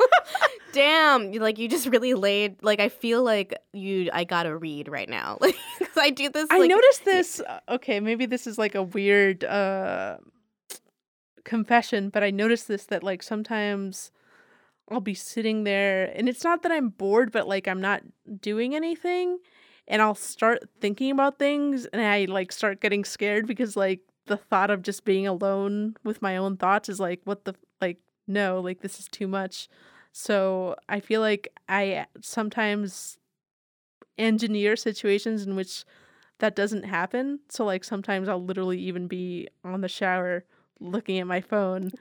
Damn, you just really laid, like, I feel like I gotta read right now. Like, 'cause I do this, I like, noticed this. Okay, maybe this is like a weird confession, but I noticed this that like sometimes I'll be sitting there and it's not that I'm bored, but like I'm not doing anything and I'll start thinking about things and I like start getting scared because like the thought of just being alone with my own thoughts is like what the like no, like this is too much. So I feel like I sometimes engineer situations in which that doesn't happen. So like sometimes I'll literally even be on the shower looking at my phone.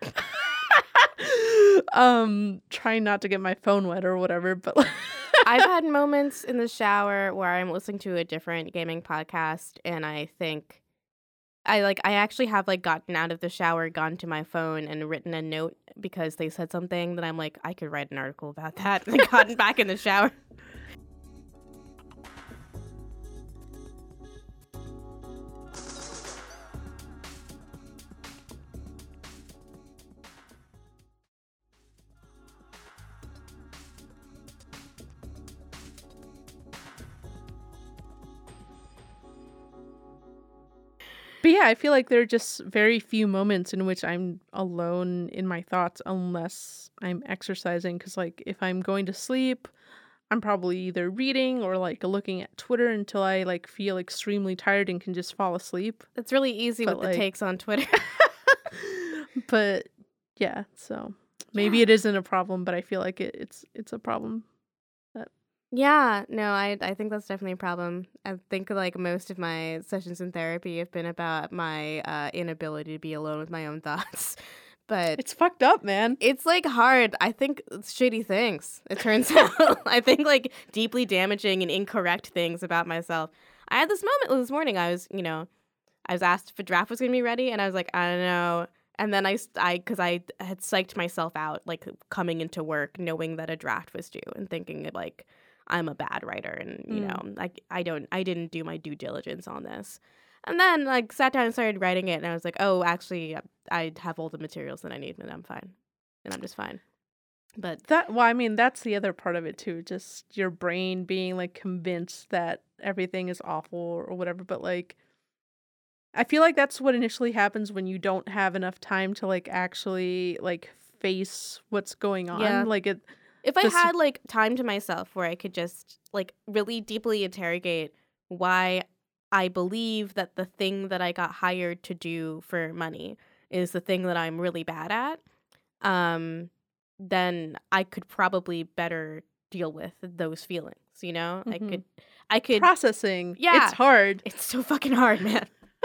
Trying not to get my phone wet or whatever, but like I've had moments in the shower where I'm listening to a different gaming podcast and I think I actually have like gotten out of the shower, gone to my phone and written a note because they said something that I'm like, I could write an article about that, and gotten back in the shower. But yeah, I feel like there are just very few moments in which I'm alone in my thoughts unless I'm exercising. Because, like, if I'm going to sleep, I'm probably either reading or like looking at Twitter until I like feel extremely tired and can just fall asleep. It's really easy But, with the like- takes on Twitter. But yeah, so maybe it isn't a problem, but I feel like it's a problem. Yeah, no, I think that's definitely a problem. I think like most of my sessions in therapy have been about my inability to be alone with my own thoughts. But It's fucked up, man. it's like hard. I think it's shitty things, it turns out. I think like deeply damaging and incorrect things about myself. I had this moment this morning. I was asked if a draft was going to be ready and I was like, I don't know. And then because I had psyched myself out like coming into work knowing that a draft was due and thinking like I'm a bad writer and you know, like I didn't do my due diligence on this. And then like sat down and started writing it, and I was like, oh, actually, I have all the materials that I need, and I'm fine, and I'm just fine. But that's the other part of it too. Just your brain being like convinced that everything is awful or whatever. But like, I feel like that's what initially happens when you don't have enough time to like actually like face what's going on. Yeah. Like if I had like time to myself where I could just like really deeply interrogate why I believe that the thing that I got hired to do for money is the thing that I'm really bad at, then I could probably better deal with those feelings, you know? Mhm. I could processing. Yeah. It's hard. It's so fucking hard, man.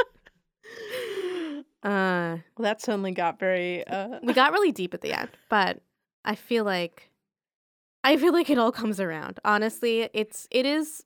Well, that suddenly got very We got really deep at the end, but I feel like it all comes around. Honestly, it is.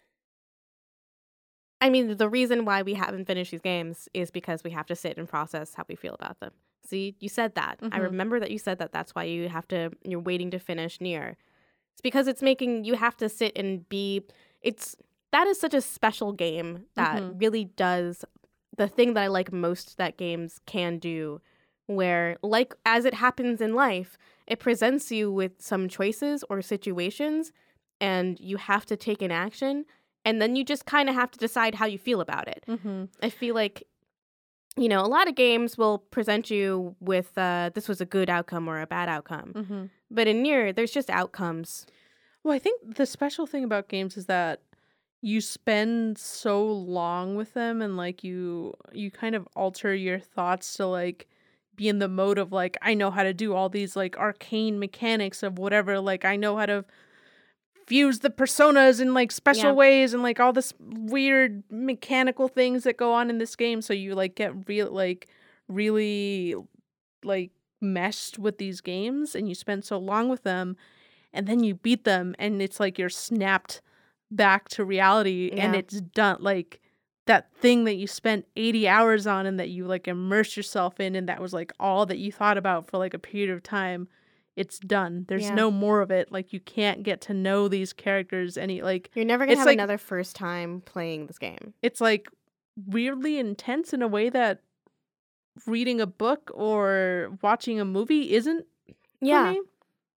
I mean, the reason why we haven't finished these games is because we have to sit and process how we feel about them. See, you said that. I Mhm. remember that you said that. That's why you're waiting to finish Nier. It's because you have to sit and that is such a special game that Mhm. really does the thing that I like most that games can do, where, like, as it happens in life, it presents you with some choices or situations, and you have to take an action, and then you just kind of have to decide how you feel about it. Mhm. I feel like, a lot of games will present you with this was a good outcome or a bad outcome. Mhm. But in Nier, there's just outcomes. Well, I think the special thing about games is that you spend so long with them, and like you kind of alter your thoughts to like be in the mode of like, I know how to do all these like arcane mechanics of whatever, like I know how to fuse the personas in like special Yeah. ways and like all this weird mechanical things that go on in this game, so you like get really like meshed with these games, and you spend so long with them, and then you beat them, and it's like you're snapped back to reality, and Yeah. it's done. Like that thing that you spent 80 hours on and that you like immersed yourself in, and that was like all that you thought about for like a period of time, it's done. There's Yeah. no more of it. Like you can't get to know these characters any like You're never going to it's have like- another first time playing this game. it's like weirdly intense in a way that reading a book or watching a movie isn't for Yeah. me.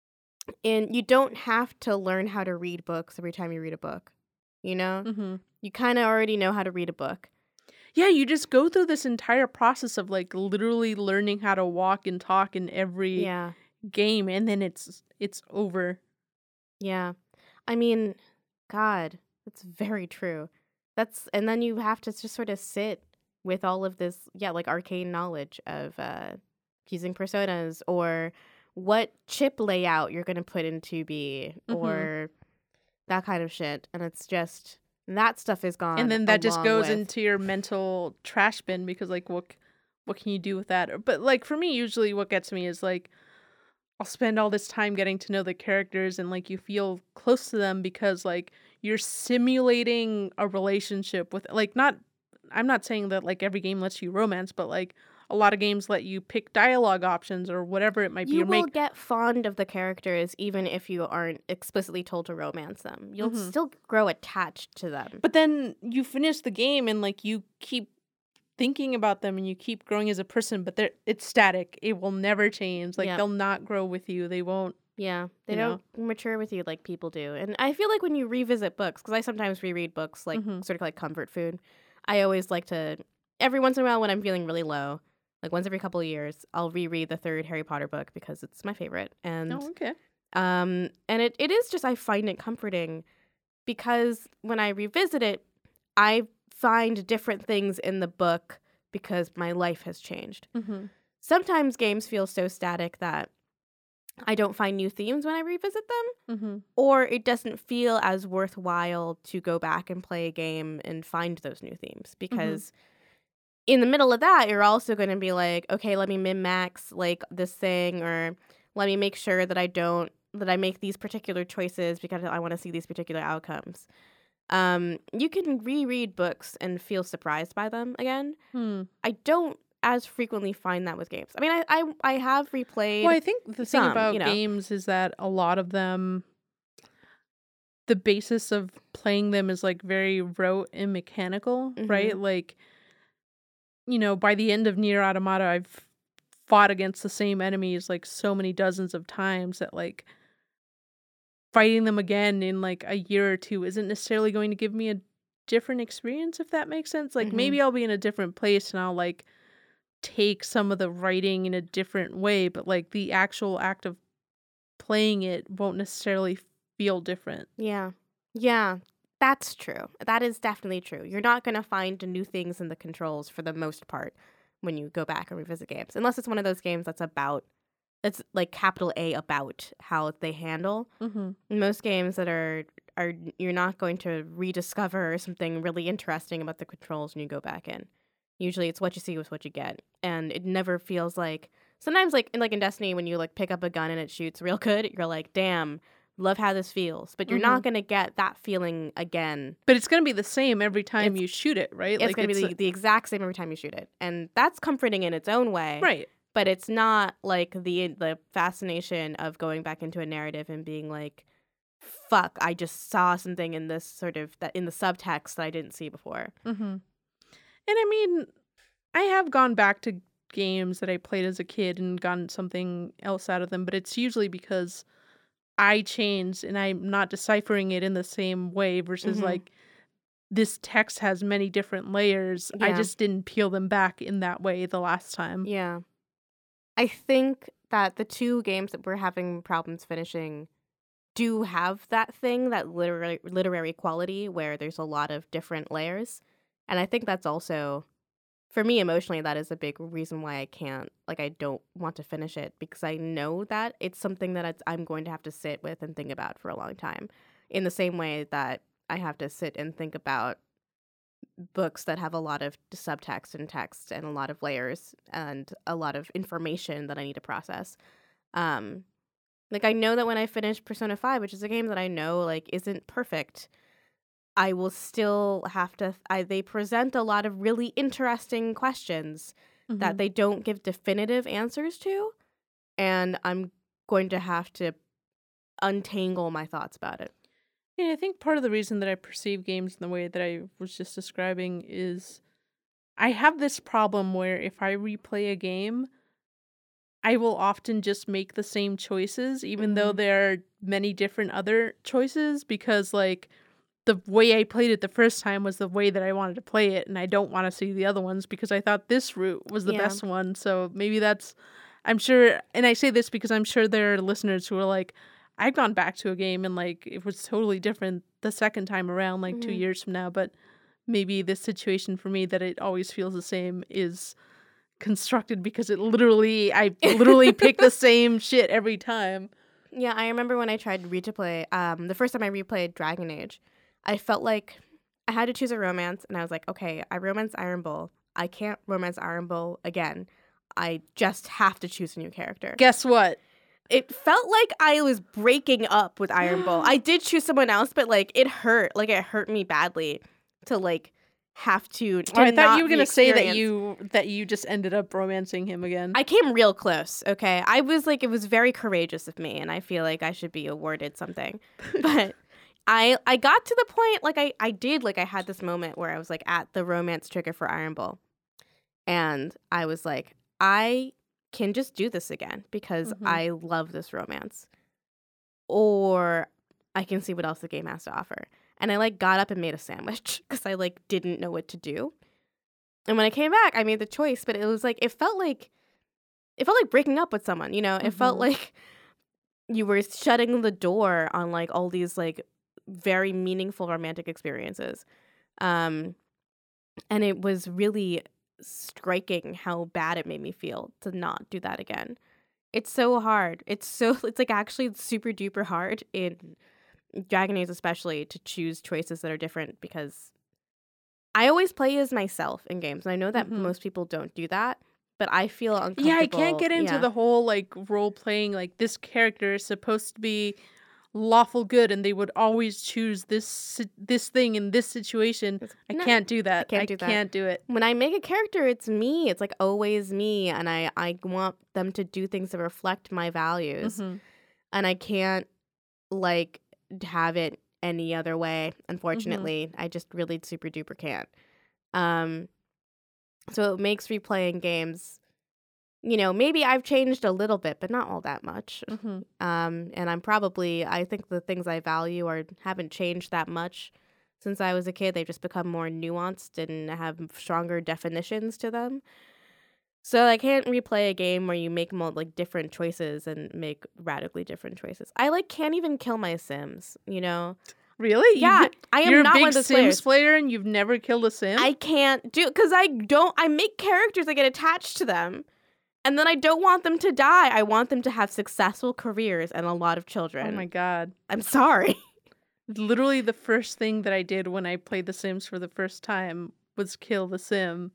And you don't have to learn how to read books every time you read a book. You know? Mm-hmm. You kind of already know how to read a book. Yeah, you just go through this entire process of like literally learning how to walk and talk in every Yeah. game, and then it's over. Yeah. I mean, God, that's very true. And then you have to just sort of sit with all of this, like arcane knowledge of using personas or what chip layout you're going to put in 2B or that kind of shit. And it's just, that stuff is gone. And then that just along goes with- into your mental trash bin, because like what can you do with that? But like for me, usually what gets me is like I'll spend all this time getting to know the characters, and like you feel close to them because like you're simulating a relationship with like I'm not saying that like every game lets you romance, but like a lot of games let you pick dialogue options or whatever it might be. You or will make get fond of the characters even if you aren't explicitly told to romance them. You'll Mhm. still grow attached to them. But then you finish the game and like you keep thinking about them and you keep growing as a person, but it's static. It will never change. Like Yeah. they'll not grow with you. They won't. Yeah, they You don't mature with you like people do. And I feel like when you revisit books, because I sometimes reread books like Mhm. sort of like comfort food, I always like to, every once in a while when I'm feeling really low, like once every couple of years, I'll reread the third Harry Potter book because it's my favorite. And Oh, okay. and it is just, I find it comforting because when I revisit it, I find different things in the book because my life has changed. Mm-hmm. Sometimes games feel so static that I don't find new themes when I revisit them, Mm-hmm. or it doesn't feel as worthwhile to go back and play a game and find those new themes because in the middle of that, you're also going to be like, okay, let me min-max like this thing, or let me make sure that I make these particular choices because I want to see these particular outcomes. You can reread books and feel surprised by them again. I don't as frequently find that with games. I mean, I have replayed. Well, I think the thing some, about games is that a lot of them, the basis of playing them is like very rote and mechanical, right? Like by the end of Nier Automata, I've fought against the same enemies like so many dozens of times that like fighting them again in like a year or two isn't necessarily going to give me a different experience, if that makes sense. Like maybe I'll be in a different place and I'll like take some of the writing in a different way, but like the actual act of playing it won't necessarily feel different. Yeah. Yeah. That's true. That is definitely true. You're not going to find new things in the controls for the most part when you go back and revisit games. Unless it's one of those games that's like capital A about how they handle. Most games that are you're not going to rediscover something really interesting about the controls when you go back in. Usually it's what you see with what you get. And it never feels like sometimes like in Destiny when you like pick up a gun and it shoots real good, you're like, damn, love how this feels. But you're not going to get that feeling again. But it's going to be the same every time you shoot it, right? It's going to be the exact same every time you shoot it. And that's comforting in its own way. Right. But it's not like the fascination of going back into a narrative and being like, fuck, I just saw something in this sort of, that in the subtext that I didn't see before. And I mean, I have gone back to games that I played as a kid and gotten something else out of them, but it's usually because I changed and I'm not deciphering it in the same way versus like this text has many different layers. Yeah. I just didn't peel them back in that way the last time. Yeah. I think that the two games that we're having problems finishing do have that thing, that literary quality where there's a lot of different layers. And I think that's also, for me emotionally, that is a big reason why I don't want to finish it, because I know that it's something that I'm going to have to sit with and think about for a long time. In the same way that I have to sit and think about books that have a lot of subtext and text and a lot of layers and a lot of information that I need to process. Like I know that when I finish Persona 5, which is a game that I know like isn't perfect, I will still have to they present a lot of really interesting questions that they don't give definitive answers to, and I'm going to have to untangle my thoughts about it. Yeah, I think part of the reason that I perceive games in the way that I was just describing is I have this problem where if I replay a game, I will often just make the same choices, even though there are many different other choices, because like the way I played it the first time was the way that I wanted to play it, and I don't want to see the other ones because I thought this route was the best one. So maybe that's, I'm sure, and I say this because I'm sure there are listeners who are like, I've gone back to a game and like it was totally different the second time around, like 2 years from now, but maybe this situation for me that it always feels the same is constructed because I literally pick the same shit every time. Yeah, I remember when I tried to play the first time I replayed Dragon Age, I felt like I had to choose a romance, and I was like, okay, I romanced Iron Bull. I can't romance Iron Bull again. I just have to choose a new character. Guess what? It felt like I was breaking up with Iron Bull. I did choose someone else, but like it hurt. Like it hurt me badly to like have to I thought you were going to say that you just ended up romancing him again. I came real close, okay? I was like, it was very courageous of me, and I feel like I should be awarded something. But I got to the point, like I had this moment where I was like at the romance trigger for Iron Bull. And I was like, I can just do this again because I love this romance. Or I can see what else the game has to offer. And I like got up and made a sandwich because I like didn't know what to do. And when I came back, I made the choice, but it was like it felt like breaking up with someone, you know? It felt like you were shutting the door on like all these like very meaningful romantic experiences. And it was really striking how bad it made me feel to not do that again. It's so hard. It's like actually super duper hard in Dragon Age especially to choose choices that are different, because I always play as myself in games, and I know that most people don't do that, but I feel uncomfortable. Yeah, I can't get into the whole like role playing, like this character is supposed to be lawful good and they would always choose this thing in this situation. I can't do that. I can't do it. When I make a character, it's me. It's like always me, and I want them to do things that reflect my values. And I can't like have it any other way, unfortunately. I just really super duper can't. So it makes replaying games, maybe I've changed a little bit, but not all that much. Mm-hmm. And I think the things I value haven't changed that much since I was a kid. They've just become more nuanced and have stronger definitions to them. So I can't replay a game where you make different choices and make radically different choices. I can't even kill my Sims, Really? Yeah, I am You're not a big one of those Sims players. player and you've never killed a Sim? I can't do, because I make characters, I get attached to them. And then I don't want them to die. I want them to have successful careers and a lot of children. Oh my god. I'm sorry. Literally the first thing that I did when I played The Sims for the first time was kill the Sim.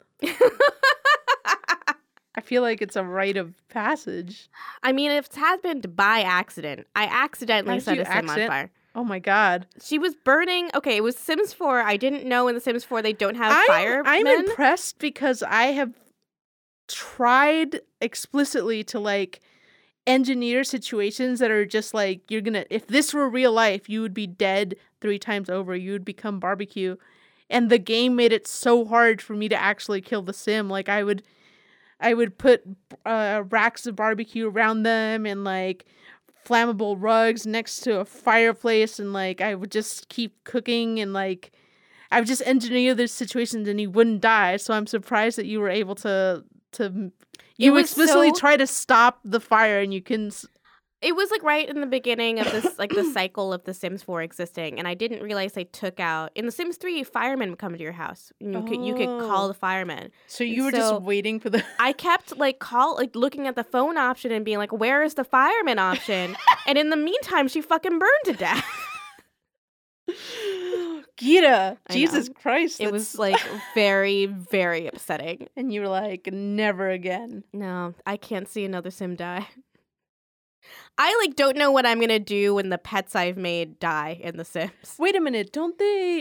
I feel like it's a rite of passage. I mean, it has been by accident. I accidentally set a Sim on fire. Oh my god. She was burning. Okay, it was Sims 4. I didn't know in The Sims 4 they don't have firemen. I'm impressed because I have tried explicitly to engineer situations that are just if this were real life, you would be dead 3 times over. You would become barbecue. And the game made it so hard for me to actually kill the Sim. I would put racks of barbecue around them and flammable rugs next to a fireplace, and I would just keep cooking, and I would just engineer those situations and he wouldn't die. So I'm surprised that you were able to you explicitly try to stop the fire, and you can. It was right in the beginning of this the cycle of The Sims 4 existing, and I didn't realize they took out in The Sims 3 firemen would come to your house. You could call the firemen. So you were just waiting for the. I kept looking at the phone option and being where is the fireman option? And in the meantime, she fucking burned to death. Gita, Jesus Christ. It was very, very upsetting. And you were never again. No, I can't see another Sim die. I don't know what I'm gonna do when the pets I've made die in The Sims. Wait a minute, don't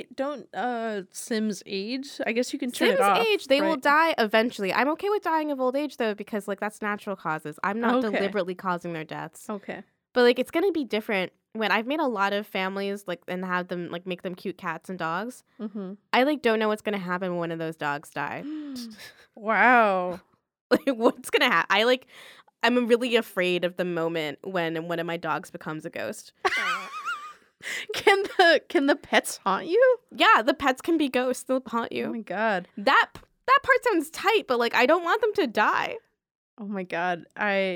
Sims age? I guess you can turn Sims it off. Sims age, they will die eventually. I'm okay with dying of old age though, because that's natural causes. I'm not deliberately causing their deaths. Okay. But it's gonna be different when I've made a lot of families and have them make them cute cats and dogs. Mm-hmm. I don't know what's gonna happen when one of those dogs die. Wow. What's gonna happen? I'm really afraid of the moment when one of my dogs becomes a ghost. Can the pets haunt you? Yeah, the pets can be ghosts. They'll haunt you. Oh my god. That part sounds tight, but I don't want them to die. Oh my god.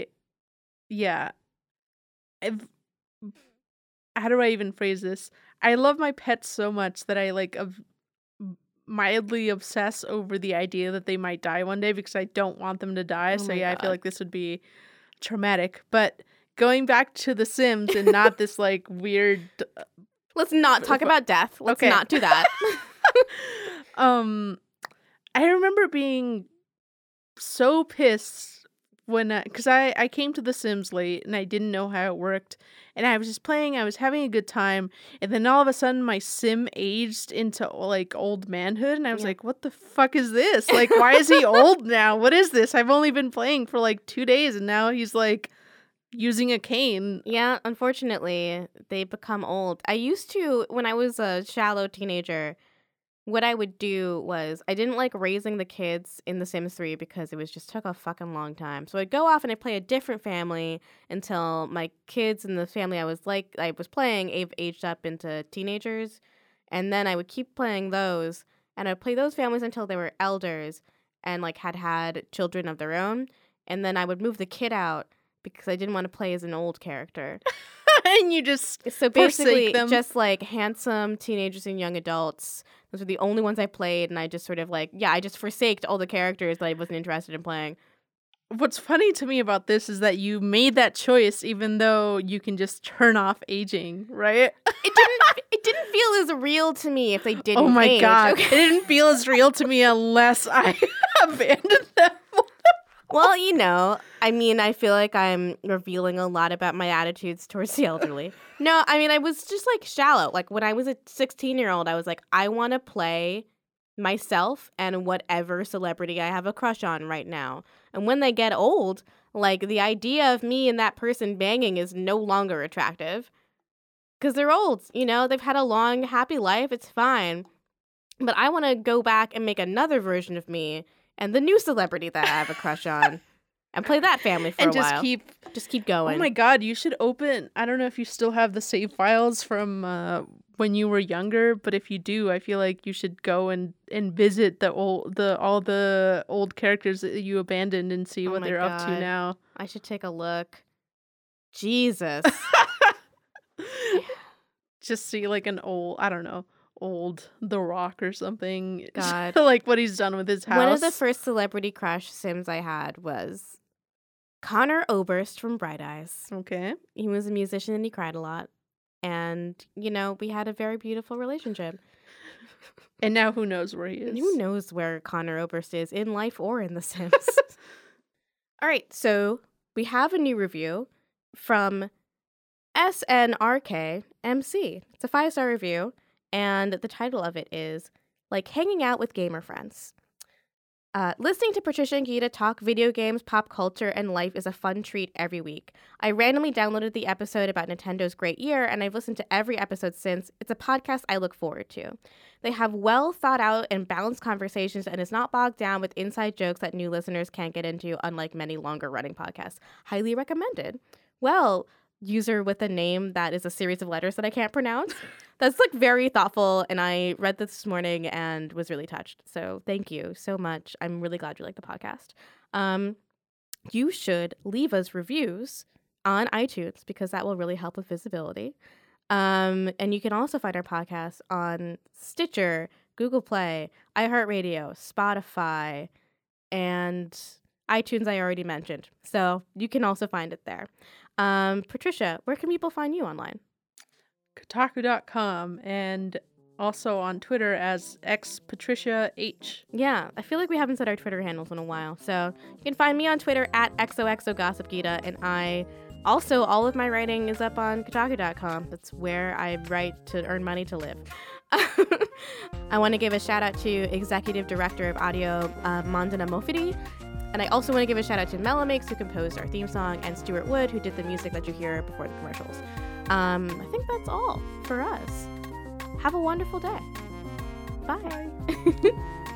How do I even phrase this? I love my pets so much that I mildly obsess over the idea that they might die one day because I don't want them to die. Oh so my I God. feel like this would be traumatic. But going back to The Sims and not this weird. Let's not talk about death. Let's Okay. not do that. I remember being so pissed when because I came to The Sims late and I didn't know how it worked, and I was just playing. I was having a good time, and then all of a sudden my Sim aged into old manhood, and I was Yeah. what the fuck is this? Why is he old now? What is this? I've only been playing for 2 days, and now he's using a cane. Yeah, unfortunately, they become old. I used to, when I was a shallow teenager, what I would do was I didn't like raising the kids in The Sims 3 because it took a fucking long time. So I'd go off and I'd play a different family until my kids in the family I was playing aged up into teenagers. And then I would keep playing those, and I'd play those families until they were elders and had children of their own. And then I would move the kid out because I didn't want to play as an old character. And you just So basically, forsake them. just handsome teenagers and young adults. Those were the only ones I played, and I just I just forsaked all the characters that I wasn't interested in playing. What's funny to me about this is that you made that choice even though you can just turn off aging, right? It didn't feel as real to me if they didn't. Oh my age, god. okay? It didn't feel as real to me unless I abandoned them. Well, I feel like I'm revealing a lot about my attitudes towards the elderly. No, I was just shallow. When I was a 16-year-old, I was I want to play myself and whatever celebrity I have a crush on right now. And when they get old, the idea of me and that person banging is no longer attractive. Because they're old, they've had a long, happy life. It's fine. But I want to go back and make another version of me and the new celebrity that I have a crush on, and play that family for and a while. Just keep going. Oh my God, you should open. I don't know if you still have the save files from when you were younger, but if you do, I feel like you should go and visit all the old characters that you abandoned and see what they're up to now. I should take a look. Jesus. Just see like an old The Rock or something. God. Like what he's done with his house. One of the first celebrity crush sims I had was Connor Oberst from Bright Eyes. Okay. He was a musician and he cried a lot. And, we had a very beautiful relationship. And now who knows where he is? Who knows where Connor Oberst is in life or in The Sims. All right, so we have a new review from SNRKMC. It's a 5-star review, and the title of it is Like Hanging Out with Gamer Friends. Listening to Patricia and Gita talk video games, pop culture, and life is a fun treat every week. I randomly downloaded the episode about Nintendo's great year, and I've listened to every episode since. It's a podcast I look forward to. They have well thought out and balanced conversations and is not bogged down with inside jokes that new listeners can't get into, unlike many longer running podcasts. Highly recommended. Well, user with a name that is a series of letters that I can't pronounce. That's like very thoughtful, and I read this morning and was really touched. So thank you so much. I'm really glad you like the podcast. You should leave us reviews on iTunes because that will really help with visibility. And you can also find our podcast on Stitcher, Google Play, iHeartRadio, Spotify, and iTunes I already mentioned. So you can also find it there. Patricia, where can people find you online? Kotaku.com and also on Twitter as xPatriciaH. Yeah, I feel like we haven't said our Twitter handles in a while. So you can find me on Twitter at XOXOGossipGita, and all of my writing is up on Kotaku.com. That's where I write to earn money to live. I want to give a shout out to Executive Director of Audio, Mandana Mofidi. And I also want to give a shout out to Melamix, who composed our theme song, and Stuart Wood, who did the music that you hear before the commercials. I think that's all for us. Have a wonderful day. Bye.